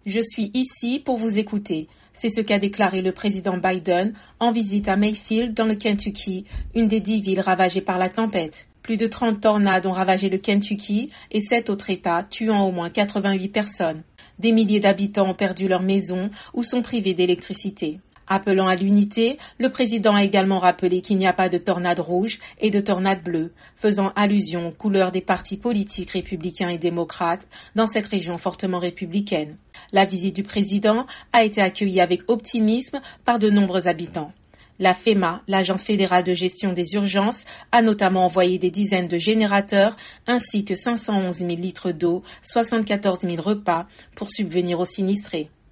Je suis ici pour vous écouter. C'est ce qu'a déclaré le président Biden en visite à Mayfield dans le Kentucky, une des 10 villes ravagées par la tempête. Plus de 30 tornades ont ravagé le Kentucky et 7 autres États, tuant au moins 88 personnes. Des milliers d'habitants ont perdu leur maison ou sont privés d'électricité. Appelant à l'unité, le président a également rappelé qu'il n'y a pas de tornade rouge et de tornade bleue, faisant allusion aux couleurs des partis politiques républicains et démocrates dans cette région fortement républicaine. La visite du président a été accueillie avec optimisme par de nombreux habitants. La FEMA, l'Agence fédérale de gestion des urgences, a notamment envoyé des dizaines de générateurs ainsi que 511 000 litres d'eau, 74 000 repas pour subvenir aux sinistrés.